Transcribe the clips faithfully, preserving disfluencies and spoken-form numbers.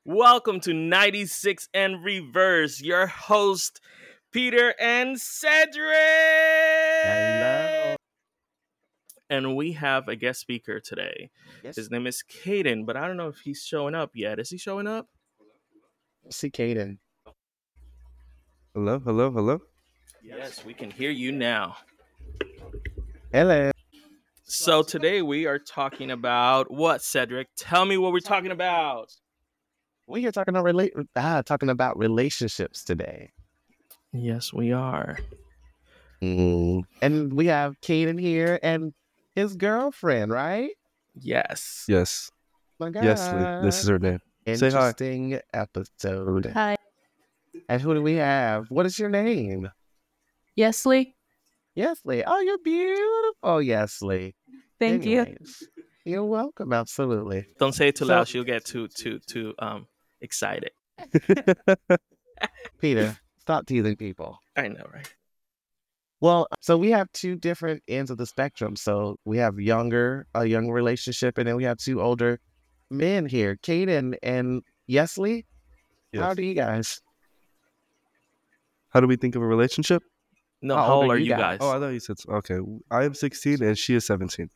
Welcome to ninety-six and Reverse, your host, Peter and Cedric. Hello. And we have a guest speaker today. Yes. His name is Caden, but I don't know if he's showing up yet. Is he showing up? See Caden. Hello, hello, hello. Yes, we can hear you now. Hello. So today we are talking about what, Cedric? Tell me what we're talking about. We are talking about rela- ah, talking about relationships today. Yes, we are. Mm. And we have Caden here and his girlfriend, right? Yes. Yes. My God. Yes, this is her name. Say hi. Interesting episode. Hi. And who do we have? What is your name? Yesly. Yesly. Oh, you're beautiful, Yesly. Thank you. Anyways, You're welcome. Absolutely. Don't say it too So- loud. She'll get too, too, too um excited. Peter, stop teasing people. I know, right? Well, so we have two different ends of the spectrum. So we have younger, a young relationship, and then we have two older men here, Caden and Yesly. Yes. How do you guys? How do we think of a relationship? No, How how old old are are you you guys? guys? Oh, I thought you said okay. I am sixteen and she is seventeen.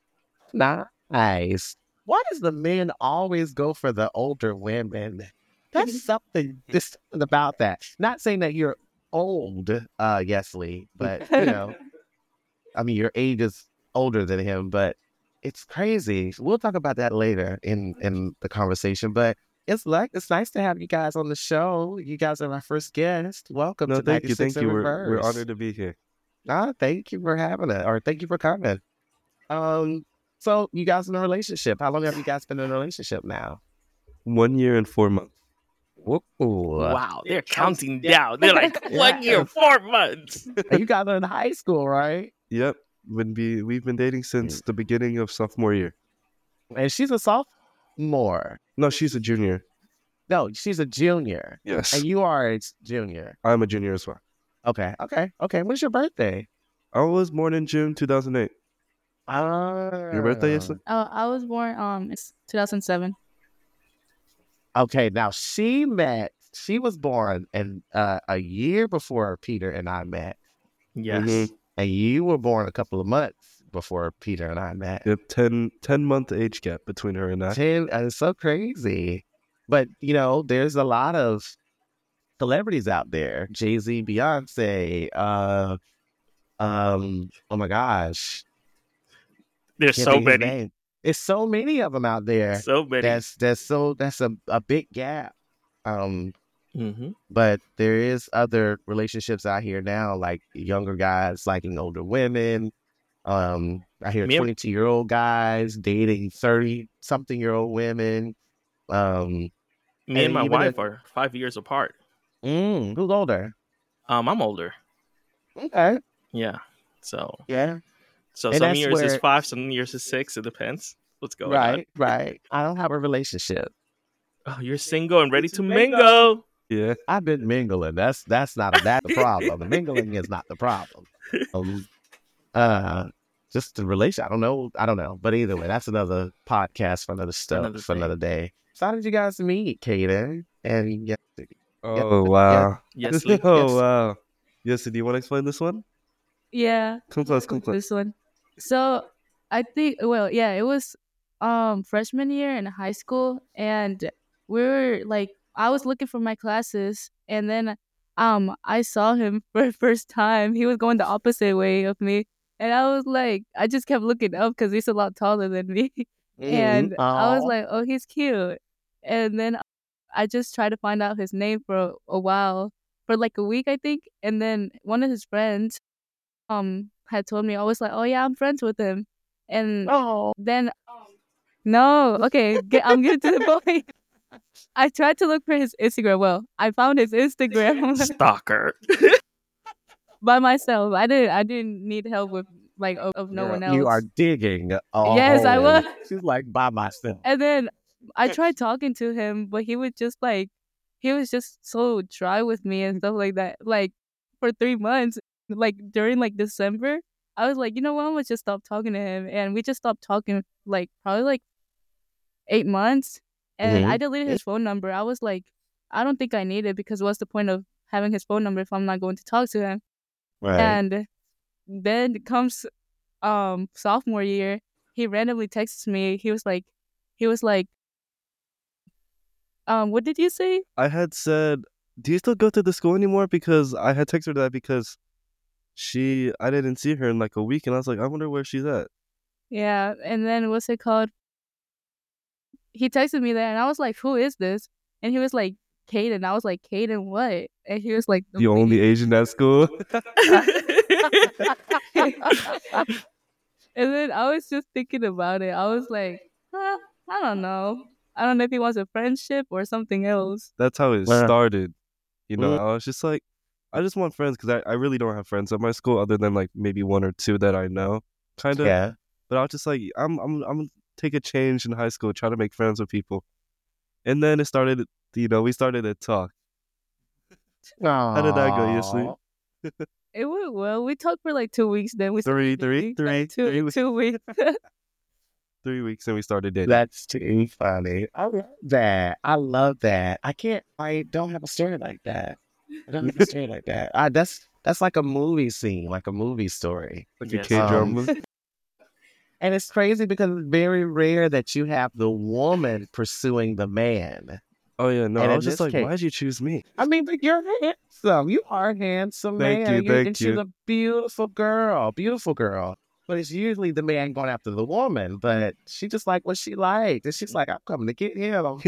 Nice. Why does the men always go for the older women? That's something. There's something about that. Not saying that you're old, uh, Yesly, but you know, I mean, your age is older than him, but it's crazy. We'll talk about that later in in the conversation. But it's like it's nice to have you guys on the show. You guys are my first guest. Welcome No, to thank you, ninety-six thank you. in We're, Reverse. we're honored to be here. Ah, thank you for having it, or thank you for coming. Um, so you guys in a relationship? How long have you guys been in a relationship now? One year and four months. Whoa. Wow, they're counting down. They're like one year, four months. You guys are in high school, right? Yep. When be we've been dating since the beginning of sophomore year. And she's a sophomore. No, she's a junior. No, she's a junior. Yes. And you are a junior. I'm a junior as well. Okay, okay, okay. When's your birthday? I was born in June two thousand eight. Ah. Your birthday, yes? Oh, I was born um it's two thousand seven. Okay, now she met, she was born in uh, a year before Peter and I met. Yes. Mhm. And you were born a couple of months before Peter and I met. Yep. ten, ten month age gap between her and I. Ten, and it's so crazy. But, you know, there's a lot of celebrities out there. Jay-Z, Beyonce, uh, um, oh my gosh. There's Can't so think of his many. name. It's so many of them out there. So many. That's that's so that's a, a big gap. Um, Mm-hmm. but there is other relationships out here now, like younger guys liking older women. Um, I hear Me and- twenty-two year old guys dating thirty something year old women. Um, Me and And my even wife if- are five years apart. mm, who's older? Um, I'm older. Okay, Yeah. So, yeah, so And some that's years is where- five, some years is six. It depends. What's going on? right, right. I don't have a relationship. Oh, you're single and ready to mingle. Yeah. I've been mingling. That's that's not a, that's the problem. The mingling is not the problem. Um, uh, just the relation. I don't know. I don't know. But either way, that's another podcast for another stuff Another for thing. another day. So how did you guys meet, Kaden? And yeah, Oh, wow. Yes, Lee. Oh, Yes. wow. Yes, do you want to explain this one? Yeah. Come close, come close. This one. So I think well, yeah, it was um freshman year in high school, and we were like I was looking for my classes, and then um I saw him for the first time. He was going the opposite way of me, and I was like, I just kept looking up because he's a lot taller than me. And I was Aw. like, oh, he's cute. And then I just tried to find out his name for a, a while, for like a week, I think. And then one of his friends um had told me, I was like, oh yeah, I'm friends with him. And Oh, then, no, okay, get, I'm getting to the point. I tried to look for his Instagram. Well, I found his Instagram Stalker. by myself. I didn't. I didn't need help with like of, of no girl, one else. You are digging. A Yes, I hole. was. She's like by myself. And then I tried talking to him, but he would just like, he was just so dry with me and stuff like that. Like for three months, like during like December, I was like, you know what, I'm gonna just stop talking to him. And we just stopped talking like probably like eight months. and Mhm. I deleted his phone number. I was like, I don't think I need it because what's the point of having his phone number if I'm not going to talk to him? Right. And then comes um sophomore year, he randomly texts me. He was like, he was like, um, what did you say? I had said, "Do you still go to the school anymore?" Because I had texted her that because she, I didn't see her in like a week, and I was like, I wonder where she's at. Yeah, and then what's it called? He texted me that, and I was like, who is this? And he was like, Caden. I was like, Caden, what? And he was like, The only Asian at school. And then I was just thinking about it. I was like, huh, I don't know. I don't know if he wants a friendship or something else. That's how it Well, started. You know, mm. I was just like, I just want friends because I, I really don't have friends at my school other than like maybe one or two that I know, kind of. Yeah. But I was just like, I'm I'm I'm gonna take a change in high school, try to make friends with people, and then it started. You know, we started to talk. How did that go, Yesli? Aw. It went well. We talked for like two weeks. Then we Three, started three, dating. three, Like, two, three weeks. two weeks. Three weeks and we started dating. That's too funny. I love that. I love that. I can't. I don't have a story like that. I don't have a story like that. I, that's that's like a movie scene, like a movie story. Like Yes. a K-drama. Um, And it's crazy because it's very rare that you have the woman pursuing the man. Oh yeah, no, and I in was just this like, case- why'd you choose me? I mean, but you're handsome. You are a handsome Thank man. you, You're- thank and she's you. a beautiful girl, beautiful girl. But it's usually the man going after the woman. But she just like what she likes. And she's like, I'm coming to get him.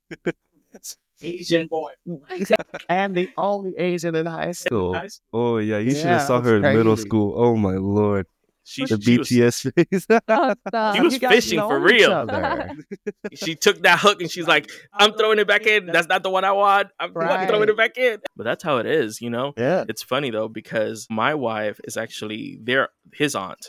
Asian boy. And the only Asian in high school. Oh yeah, you should Yeah, have saw it's her in middle crazy. school. Oh my lord, she, the she was B T S face. Oh, stop. She was You guys fishing know for each real. other. she took that hook and she's like, I'm throwing it back in. That's not the one I want. I'm Right. throwing it back in. But that's how it is, you know? Yeah. It's funny though, because my wife is actually their his aunt.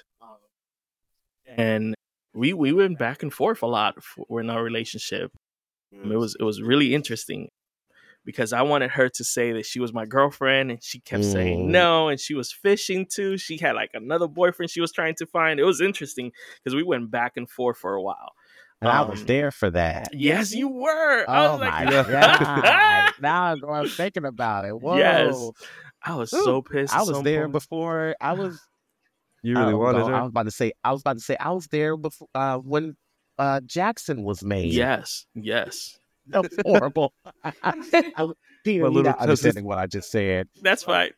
And we we went back and forth a lot for, in our relationship. It was it was really interesting because I wanted her to say that she was my girlfriend and she kept saying Mm. no, and she was fishing too. She had like another boyfriend she was trying to find. It was interesting because we went back and forth for a while. And I was Um, there for that. Yes, you were. I Oh was my like, god! Now I'm going thinking about it. Whoa! Yes. I was so Ooh, pissed. I at was some there point. before. I was. You really oh, wanted no, I her. was about to say. I was about to say. I was there before uh, when uh, Jackson was made. Yes, yes. That was horrible. I, Peter, My you're little not cousin- understanding what I just said. That's fine.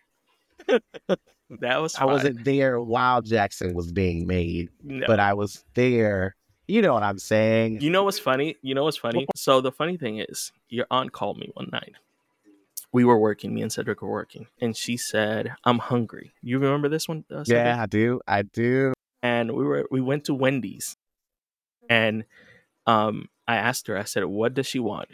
That was I fine. wasn't there while Jackson was being made, No. but I was there. You know what I'm saying? You know what's funny? You know what's funny? So the funny thing is, your aunt called me one night. We were working. Me and Cedric were working, and she said, "I'm hungry." You remember this one? Uh, Cedric? Yeah, I do. I do. And we were we went to Wendy's, and um, I asked her. I said, "What does she want?"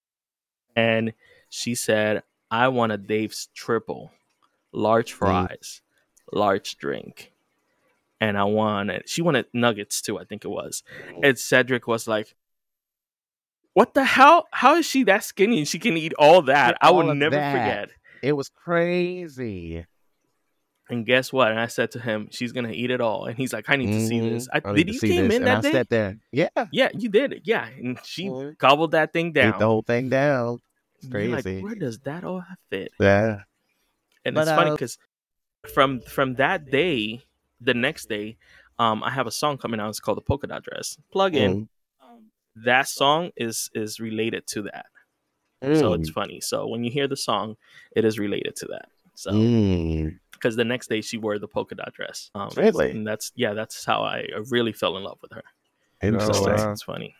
And she said, "I want a Dave's triple, large fries, large drink." And I wanted, she wanted nuggets too, I think it was. And Cedric was like, what the hell? How is she that skinny and she can eat all that? Yeah, I will all of never that. forget. It was crazy. And guess what? And I said to him, she's going to eat it all. And he's like, I need to see Mhm. this. I, I need did to you see came this. in And that I day? sat there. Yeah. Yeah, you did it. Yeah. And she Mhm. gobbled that thing Ate down. the whole thing down. It's And you're crazy. like, where does that all fit? Yeah. And But, it's funny uh, because from from that day, the next day, um, I have a song coming out. It's called The Polka Dot Dress. Plug in. Mm. That song is is related to that. So Mm. it's funny. So when you hear the song, it is related to that. So Mm. because the next day she wore the polka dot dress. Um, Really? And that's yeah, that's how I really fell in love with her. So Interesting. wow. it's, it's funny.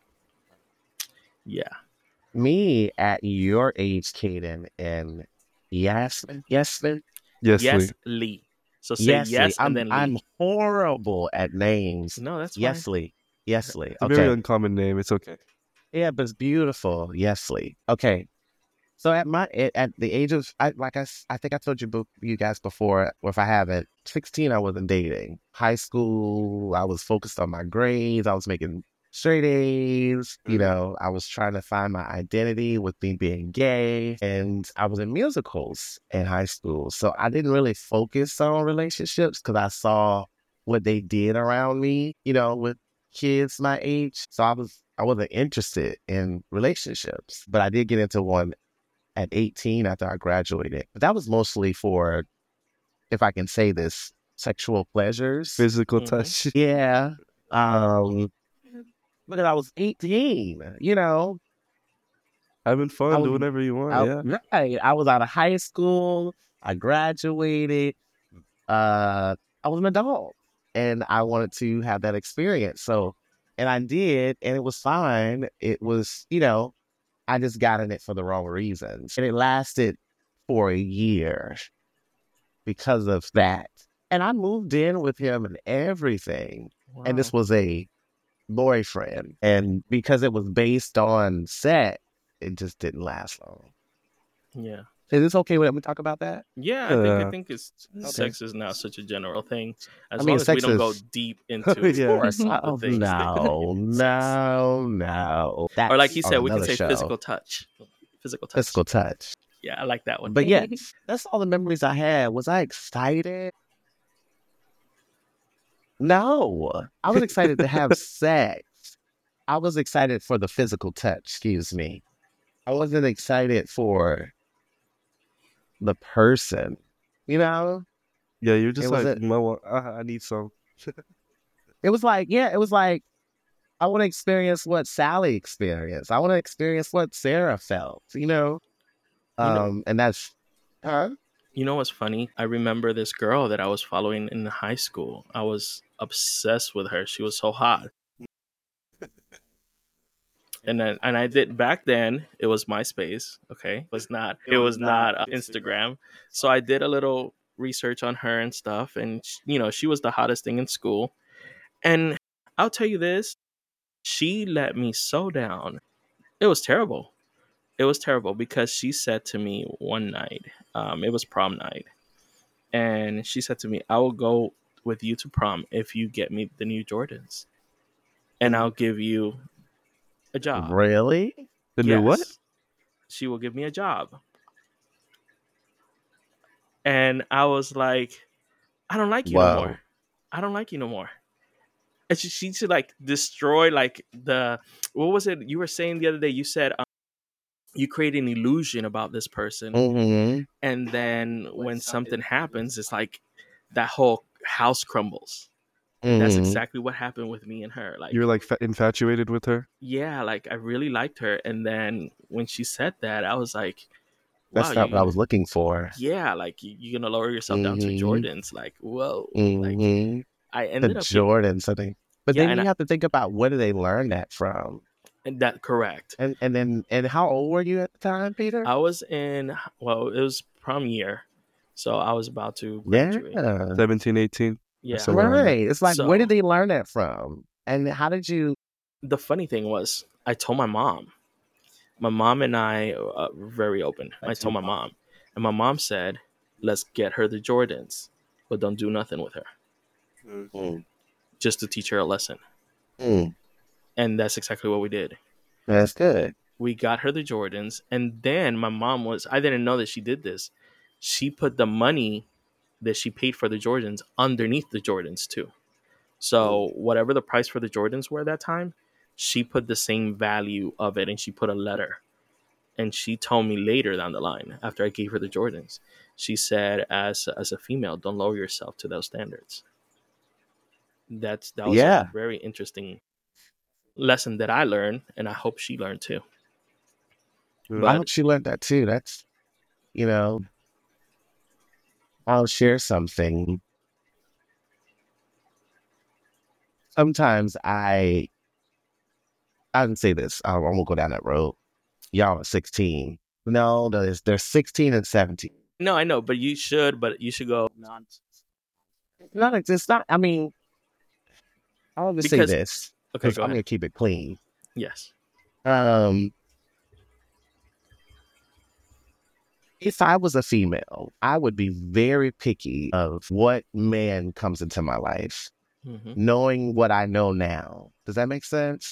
Yeah. Me at your age, Caden, and Yasmin, Yasmin, Yes, Yes, Lee. Lee. So say Yes, yes I'm, and then Lee. I'm horrible at names. No, that's fine. Yesly, Yesly. It's a very Okay. uncommon name. It's okay. Yeah, but it's beautiful. Yesly. Okay. So at my at, at the age of I, like I, s- I think I told you bo- you guys before, or if I haven't, sixteen I wasn't dating. High school, I was focused on my grades. I was making straight A's. You Mhm. know, I was trying to find my identity with me being gay, and I was in musicals in high school. So I didn't really focus on relationships because I saw what they did around me. You know, with kids my age. So I was I wasn't interested in relationships, but I did get into one at eighteen after I graduated. But that was mostly for, if I can say this, sexual pleasures. Physical Mhm. touch. Yeah. Um, because I was eighteen, you know. Having fun, I do was- whatever you want. I, yeah. Right. I was out of high school. I graduated. Uh, I was an adult, and I wanted to have that experience. So, and I did, and it was fine. It was, you know, I just got in it for the wrong reasons, and it lasted for a year because of that. And I moved in with him and everything. And this Wow. was a boyfriend. And because it was based on sex, it just didn't last long. Yeah. Is this okay when we talk about that? Yeah, I think I Yeah. think it's Okay. sex is now such a general thing. As I long mean, as we sex don't go is- deep into Yeah. Of course. the Oh, things. no, no, no. That's Or like he on said, we can another say show. physical touch. Physical touch. Physical touch. Yeah, I like that one. But yeah, that's all the memories I had. Was I excited? No. I was excited to have sex. I was excited for the physical touch, excuse me. I wasn't excited for the person, you know? Yeah, you're just It was like, a- "Mm, I, want, I, I need some. It was like, yeah, it was like, I want to experience what Sally experienced. I want to experience what Sarah felt, you know? You know- Um, and that's, huh? You know what's funny? I remember this girl that I was following in high school. I was obsessed with her. She was so hot. And then, and I did back then. It was MySpace. Okay, it was not. It was not uh, Instagram. So I did a little research on her and stuff, and sh- you know, she was the hottest thing in school. And I'll tell you this: she let me so down. It was terrible. It was terrible because she said to me one night, um, it was prom night, and she said to me, "I will go with you to prom if you get me the new Jordans, and I'll give you a job." Really? The new what? Yes. She will give me a job. And I was like, I don't like you Wow. no more. I don't like you no more. And she, she should like destroy like the, what was it you were saying the other day? You said um, you create an illusion about this person. Mm-hmm. And then when something happens, it's like that whole house crumbles. And that's Mhm. exactly what happened with me and her. Like, You're like fa- infatuated with her? yeah, like I really liked her. And then when she said that, I was like, That's wow, not you, what I was looking for. yeah, like you, you're gonna lower yourself down to Mhm. Jordans. Like, whoa. Like Mm-hmm. I The ended up Jordan something. But Yeah, then and you I- have to think about where did they learn that from? and that correct. And and then and how old were you at the time, Peter? I was in well, it was prom year. So I was about to Yeah. graduate. seventeen, eighteen? Yeah. So around that. Right. It's like, So- where did they learn that from? And how did you? The funny thing was I told my mom. My mom and I uh, were very open. I told my mom. And my mom said, let's get her the Jordans, but don't do nothing with her. Mm, Just to teach her a lesson. mm, And that's exactly what we did. that's good. We got her the Jordans, and then my mom was, I didn't know that she did this. She put the money that she paid for the Jordans underneath the Jordans too. So whatever the price for the Jordans were at that time, she put the same value of it, and she put a letter. And she told me later down the line, after I gave her the Jordans, she said, as as a female, don't lower yourself to those standards. That's that was Yeah. a very interesting lesson that I learned, and I hope she learned too. I But hope she learned that too. That's, you know, I'll share something. Sometimes I, I didn't say this. I, I won't go down that road. Y'all are sixteen. No, there's they're sixteen and seventeen. no, I know, but you should, but you should go. Not it's not. I mean, I'll just Because- say this Okay, because go I'm ahead. gonna keep it clean. Yes. Um, if I was a female, I would be very picky of what man comes into my life, hmm knowing what I know now. Does that make sense?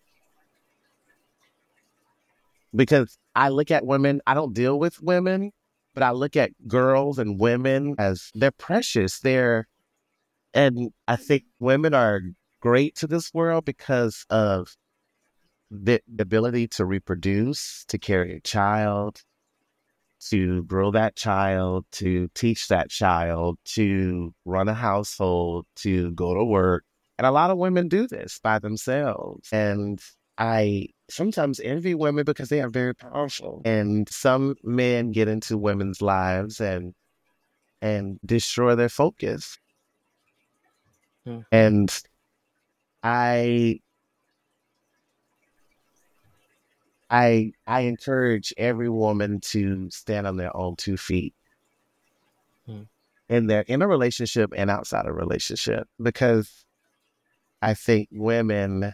Because I look at women, I don't deal with women, but I look at girls and women as they're precious. They're, and I think women are great to this world because of the ability to reproduce, to carry a child, to grow that child, to teach that child, to run a household, to go to work. And a lot of women do this by themselves. And I sometimes envy women because they are very powerful. And some men get into women's lives and and destroy their focus. Mm. And I I I encourage every woman to stand on their own two feet. Mm. And they're in a relationship and outside a relationship, because I think women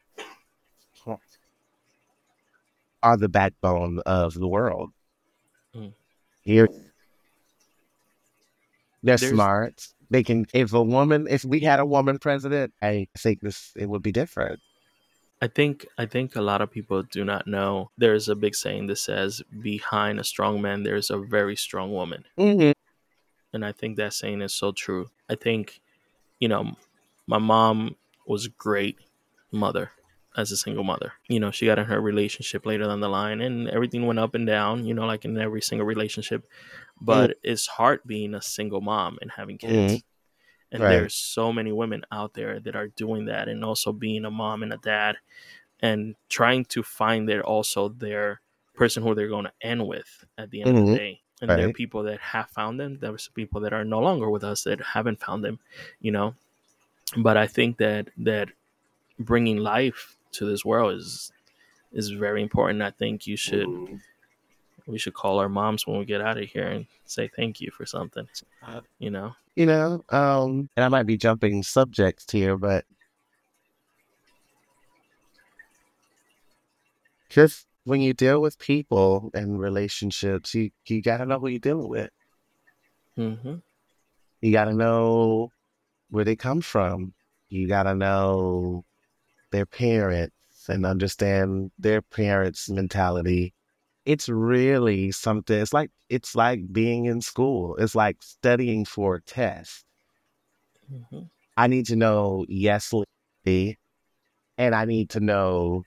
are the backbone of the world. Mm. Here, they're There's smart. They can. If a woman, if we had a woman president, I think this it would be different. I think I think a lot of people do not know there's a big saying that says behind a strong man there's a very strong woman. Mm-hmm. And I think that saying is so true. I think, you know, my mom was a great mother as a single mother. You know, she got in her relationship later down the line and everything went up and down, you know, like in every single relationship. But mm-hmm. it's hard being a single mom and having kids. Mm-hmm. And right. there's so many women out there that are doing that, and also being a mom and a dad and trying to find their also their person who they're going to end with at the end mm-hmm. of the day. And right. there are people that have found them. There's people that are no longer with us that haven't found them, you know. But I think that that bringing life to this world is is very important. I think you should mm. we should call our moms when we get out of here and say thank you for something, you know. You know, um, and I might be jumping subjects here, but just when you deal with people and relationships, you, you got to know who you're dealing with. Mm-hmm. You got to know where they come from. You got to know their parents and understand their parents' mentality. It's really something. It's like it's like being in school. It's like studying for a test. Mm-hmm. I need to know Yesley, and I need to know,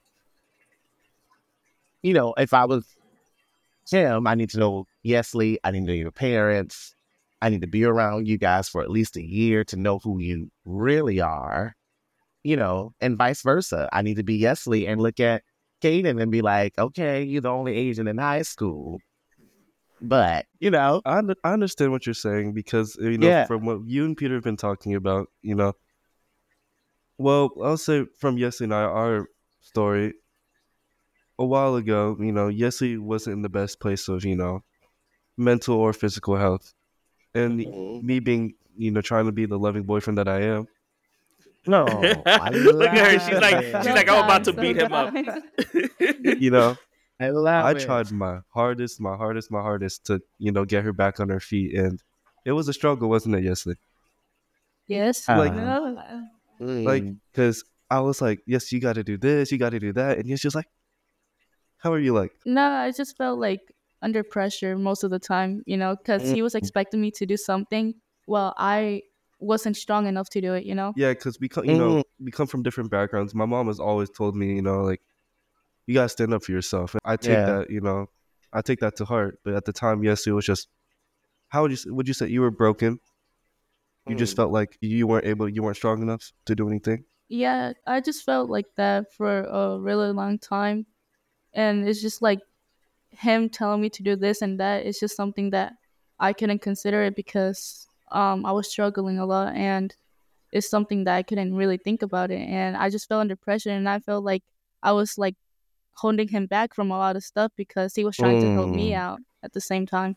you know, if I was him, I need to know Yesley. I need to know your parents. I need to be around you guys for at least a year to know who you really are, you know, and vice versa. I need to be Yesley and look at Kaden and be like, okay, you're the only Asian in high school. But, you know. I, I understand what you're saying because, you know, yeah. from what you and Peter have been talking about, you know, well, I'll say from Yesley and I, our story, a while ago, you know, Yesley wasn't in the best place of, you know, mental or physical health. And mm-hmm. me being, you know, trying to be the loving boyfriend that I am. No, I look at her. She's like, she's like, I'm about to beat him up. You know, I love I it. tried my hardest, my hardest, my hardest to, you know, get her back on her feet, and it was a struggle, wasn't it, Yesley? Yes. Like, uh, like, because I was like, yes, you got to do this, you got to do that, and he's just like, how are you like? No, I just felt like under pressure most of the time, you know, because mm. he was expecting me to do something. Well, I wasn't strong enough to do it, you know? Yeah, because we come, you know, we come from different backgrounds. My mom has always told me, you know, like, you got to stand up for yourself. And I take yeah. that, you know, I take that to heart. But at the time, yes, it was just, how would you, would you say you were broken? You mm. just felt like you weren't able, you weren't strong enough to do anything? Yeah, I just felt like that for a really long time. And it's just like him telling me to do this and that. It's just something that I couldn't consider it because um, I was struggling a lot. And it's something that I couldn't really think about it. And I just felt under pressure. And I felt like I was like holding him back from a lot of stuff because he was trying mm. to help me out at the same time.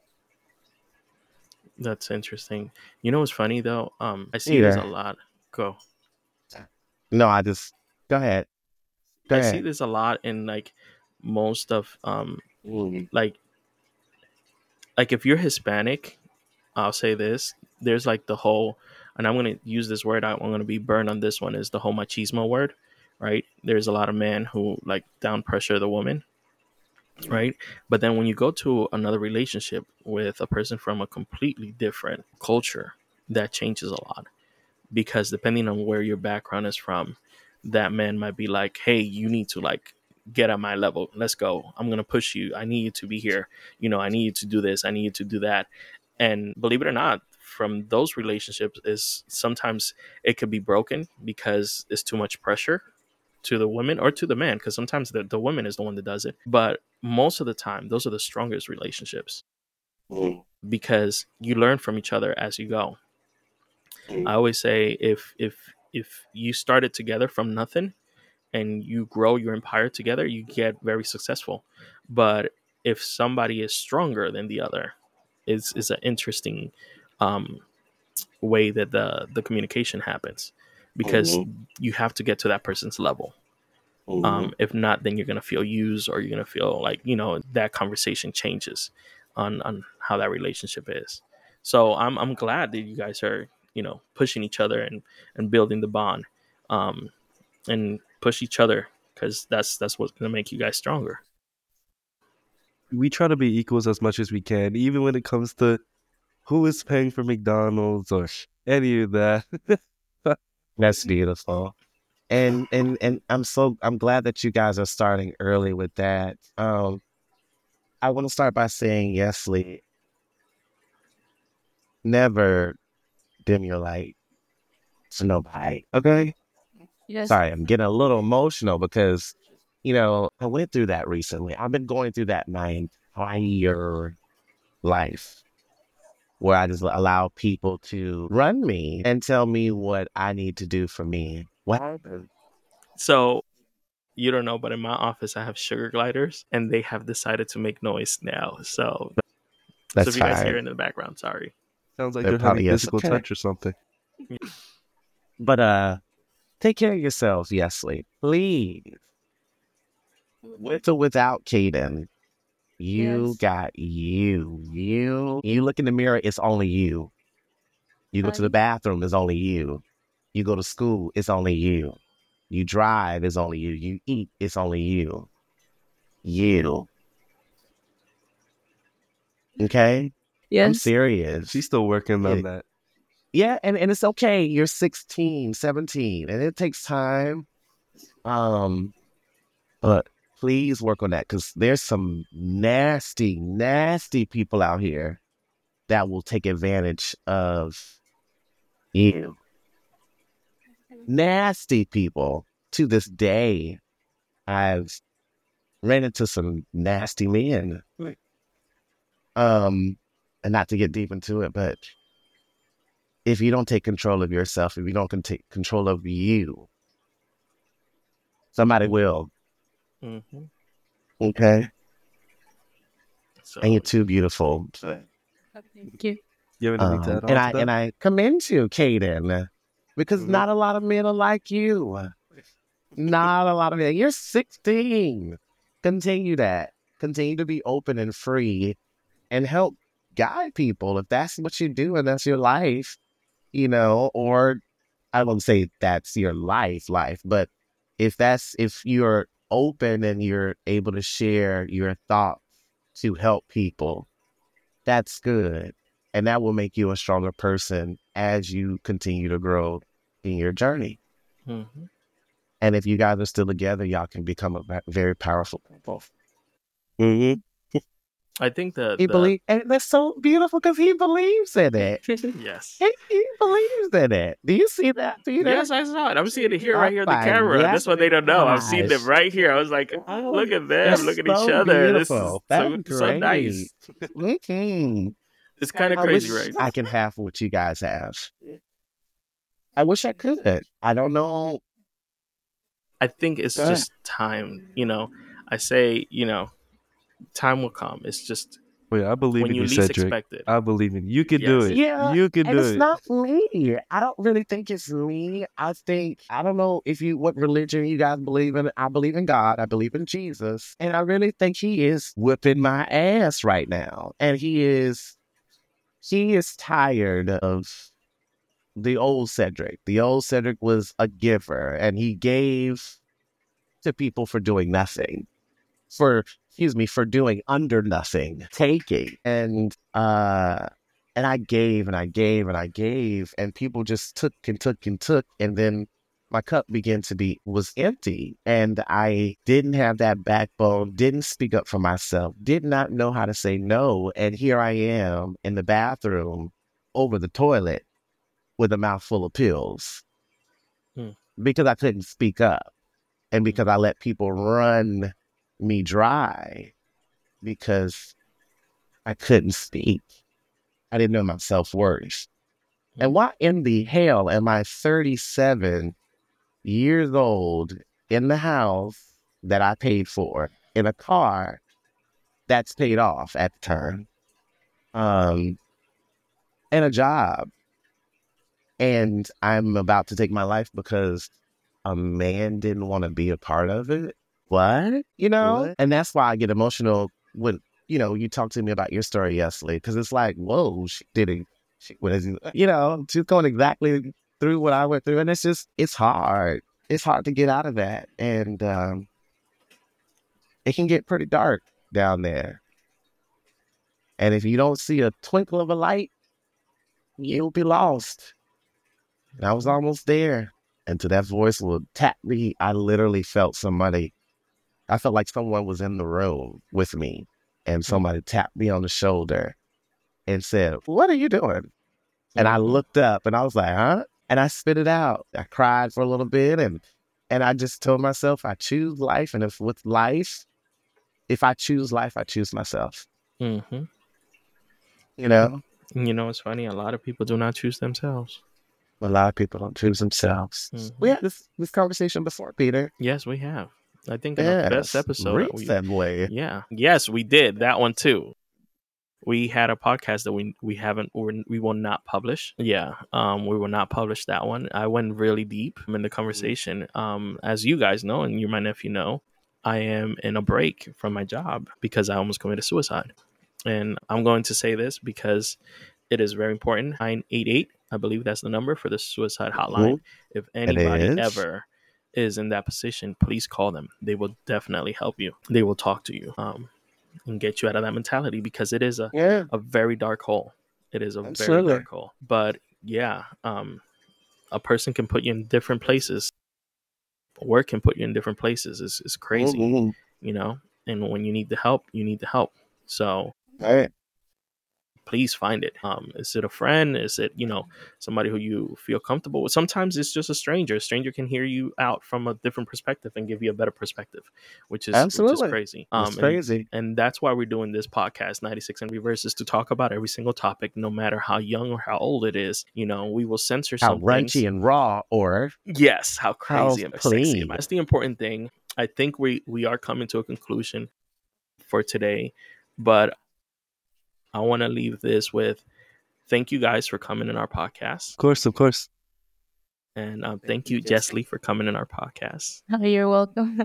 That's interesting. You know what's funny though? Um, I see yeah. this a lot. Go. No, I just go ahead. Go I ahead. see this a lot in like most of um, mm. like like if you're Hispanic, I'll say this. There's like the whole, and I'm gonna use this word. I'm gonna be burned on this one. Is the whole machismo word, right? There's a lot of men who like down pressure the woman, right? But then when you go to another relationship with a person from a completely different culture, that changes a lot because depending on where your background is from, that man might be like, hey, you need to like get at my level. Let's go. I'm going to push you. I need you to be here. You know, I need you to do this. I need you to do that. And believe it or not, from those relationships is sometimes it could be broken because it's too much pressure to the women or to the man, because sometimes the, the woman is the one that does it. But most of the time, those are the strongest relationships because you learn from each other as you go. I always say if if if you started together from nothing and you grow your empire together, you get very successful. But if somebody is stronger than the other, is is an interesting um, way that the the communication happens, because mm-hmm. you have to get to that person's level. Mm-hmm. Um, if not, then you're gonna feel used, or you're gonna feel like, you know, that conversation changes on on how that relationship is. So I'm I'm glad that you guys are, you know, pushing each other and and building the bond, um, and push each other, because that's that's what's gonna make you guys stronger. We try to be equals as much as we can, even when it comes to who is paying for McDonald's or any of that. That's beautiful. And and and I'm so I'm glad that you guys are starting early with that. Um, I want to start by saying, Yesley, never dim your light to nobody. Okay? Yes. Sorry, I'm getting a little emotional because, you know, I went through that recently. I've been going through that my entire life, where I just allow people to run me and tell me what I need to do for me. What happened? So you don't know, but in my office, I have sugar gliders, and they have decided to make noise now. So, That's so if you guys hear it in the background, sorry. Sounds like they're, they're having physical okay. touch or something. But uh, take care of yourselves, Yesley. Please. With or without Kaden, you yes. got you. You. You look in the mirror, it's only you. You go to the bathroom, it's only you. You go to school, it's only you. You drive, it's only you. You eat, it's only you. You. Okay? Yes. I'm serious. She's still working on it, that. Yeah, and, and it's okay. You're sixteen, seventeen, and it takes time. Um, but please work on that, because there's some nasty, nasty people out here that will take advantage of you. Nasty people. To this day, I've ran into some nasty men. Um, and not to get deep into it, but if you don't take control of yourself, if you don't take control of you, somebody will. Mm-hmm. Okay? So, and you're too beautiful. Thank you. You um, and I and I commend you, Kaden, because mm-hmm. not a lot of men are like you. Not a lot of men. You're sixteen. Continue that. Continue to be open and free, and help guide people if that's what you do and that's your life, you know. Or I won't say that's your life, life, but if that's if you're open and you're able to share your thoughts to help people, that's good. And that will make you a stronger person as you continue to grow in your journey. Mm-hmm. And if you guys are still together, y'all can become a very powerful couple. Mm-hmm. I think that he the... believe, and that's so beautiful because he believes in it. Yes, he, he believes in it. Do you see that, Peter? Yes, I saw it. I'm seeing it here, right here on the camera. Yes, that's what they don't know. I'm seeing them right here. I was like, oh, look at them, that's look at so each other. Beautiful. This is that's so, so nice. Mm-hmm. It's kind of crazy, wish right? I can have what you guys have. I wish I could. I don't know. I think it's Go just ahead. time. You know, I say, you know, time will come. It's just Wait, I believe when in you, you, least Cedric. expect it. I believe in you. You can yes. do it. Yeah, you can and do it's it. not me. I don't really think it's me. I think I don't know if you what religion you guys believe in. I believe in God. I believe in Jesus, and I really think He is whipping my ass right now. And He is, He is tired of the old Cedric. The old Cedric was a giver, and he gave to people for doing nothing. For, excuse me, for doing under nothing, taking. And, uh, and I gave and I gave and I gave, and people just took and took and took. And then my cup began to be, was empty. And I didn't have that backbone, didn't speak up for myself, did not know how to say no. And here I am in the bathroom over the toilet with a mouthful of pills hmm. because I couldn't speak up and because I let people run me dry because I couldn't speak. I didn't know my self-worth. Hmm. And why in the hell am I thirty-seven years old in the house that I paid for in a car that's paid off at the time, um, and a job, and I'm about to take my life because a man didn't want to be a part of it? What? You know? What? And that's why I get emotional when, you know, you talk to me about your story, Yesley, because it's like, whoa, she didn't, she was, you know, she's going exactly through what I went through. And it's just, it's hard. It's hard to get out of that. And um, it can get pretty dark down there. And if you don't see a twinkle of a light, you'll be lost. And I was almost there. Until that voice would tap me, I literally felt somebody, I felt like someone was in the room with me. And somebody tapped me on the shoulder and said, "What are you doing?" And I looked up and I was like, huh? And I spit it out. I cried for a little bit. And and I just told myself, I choose life. And if with life, if I choose life, I choose myself. Mm-hmm. You know? You know, it's funny. A lot of people do not choose themselves. A lot of people don't choose themselves. Mm-hmm. We had this, this conversation before, Peter. Yes, we have. I think in yes, our best episode. Recently. We, yeah. Yes, we did. That one too. We had a podcast that we we haven't, we we will not publish. Yeah, um, we will not publish that one. I went really deep in the conversation. Um, as you guys know, and you, my nephew, know, I am in a break from my job because I almost committed suicide. And I'm going to say this because it is very important. nine eight eight, I believe that's the number for the suicide hotline. Mm-hmm. If anybody is. ever is in that position, please call them. They will definitely help you. They will talk to you. Um, and get you out of that mentality because it is a yeah. a very dark hole. It is a Absolutely. very dark hole. But yeah, um, a person can put you in different places. Work can put you in different places. It's, it's crazy, mm-hmm. you know? And when you need the help, you need the help. So right. please find it. Um, is it a friend? Is it, you know, somebody who you feel comfortable with? Sometimes it's just a stranger. A stranger can hear you out from a different perspective and give you a better perspective, which is, Absolutely. which is crazy. Um, it's crazy. And, and that's why we're doing this podcast, ninety-six and Reverse, is to talk about every single topic, no matter how young or how old it is. You know, we will censor how some raunchy things. and raw, or yes, how crazy how and clean. sexy. That's the important thing. I think we, we are coming to a conclusion for today, but I want to leave this with thank you guys for coming in our podcast. Of course, of course. And um, thank you, Yesley, for coming in our podcast. Oh, you're welcome.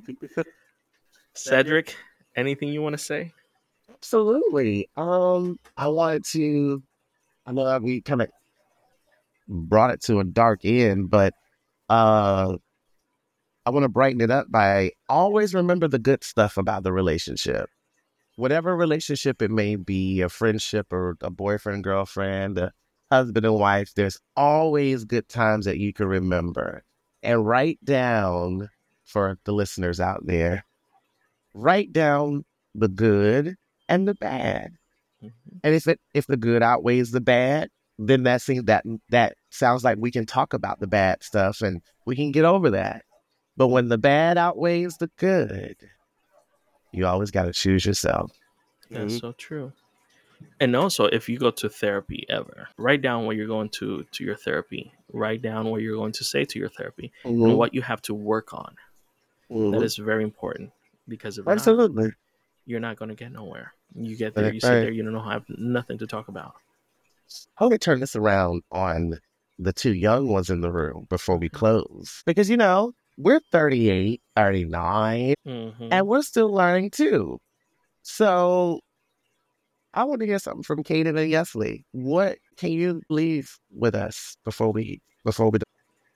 Cedric, anything you want to say? Absolutely. Um, I wanted to, I know that we kind of brought it to a dark end, but uh, I want to brighten it up by always remember the good stuff about the relationship. Whatever relationship it may be, a friendship or a boyfriend, girlfriend, a husband and wife, there's always good times that you can remember. And write down, for the listeners out there, write down the good and the bad. Mm-hmm. And if it if the good outweighs the bad, then that seems that that sounds like we can talk about the bad stuff and we can get over that. But when the bad outweighs the good, you always got to choose yourself. That's mm-hmm. so true. And also, if you go to therapy ever, write down where you're going to to your therapy. Write down what you're going to say to your therapy mm-hmm. and what you have to work on. Mm-hmm. That is very important because if Absolutely. Not, you're not going to get nowhere. You get there, you right. sit there, you don't know, have nothing to talk about. I want to turn this around on the two young ones in the room before we close. Because, you know, we're thirty-eight, thirty-nine, mm-hmm. and we're still learning too. So I want to hear something from Kaden and Yesley. What can you leave with us before we before we do?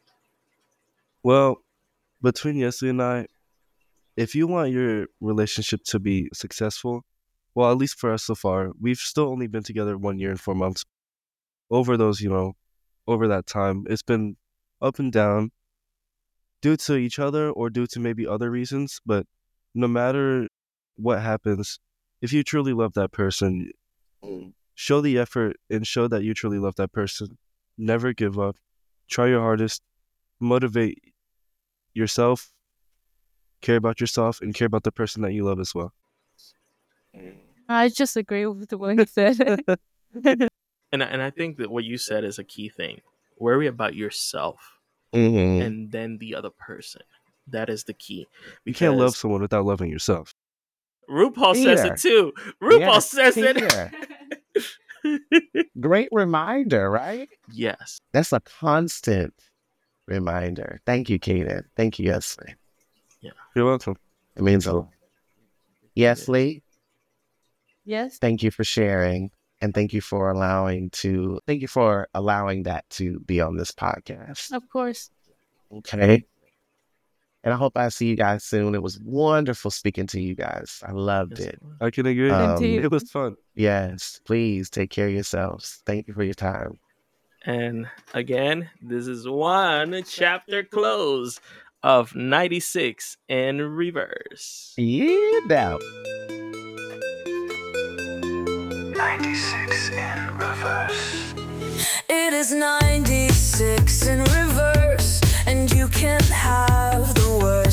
Well, between Yesley and I, if you want your relationship to be successful, well, at least for us so far, we've still only been together one year and four months. Over those, you know, over that time, it's been up and down. But if you want your relationship to be successful, well, at least for us so far, we've still only been together one year and four months. Over those, you know, over that time, it's been up and down. But if you want your relationship to be successful, well, at least for us so far, we've still only been together one year and four months. Over those, you know, over that time, it's been up and down. due to each other or due to maybe other reasons. But no matter what happens, if you truly love that person, show the effort and show that you truly love that person. Never give up. Try your hardest. Motivate yourself. Care about yourself and care about the person that you love as well. I just agree with what you said. and and I think that what you said is a key thing. Worry about yourself, Mm-hmm. and then the other person. That is the key. You can't love someone without loving yourself. RuPaul Peter. says it too. RuPaul Yes, says Peter. it. Great reminder, right? Yes. That's a constant reminder. Thank you, Kaden. Thank you, Yesley. You're welcome. It means a lot. Yesley, Yes. thank you for sharing, and thank you for allowing to. Thank you for allowing that to be on this podcast. Of course. Okay. And I hope I see you guys soon. It was wonderful speaking to you guys. I loved Yes. it. I can agree. Um, to you. It was fun. Yes. Please take care of yourselves. Thank you for your time. And again, this is one chapter close of ninety-six in reverse. Yeah, now. ninety-six in reverse. It is ninety-six in reverse, and you can have the word.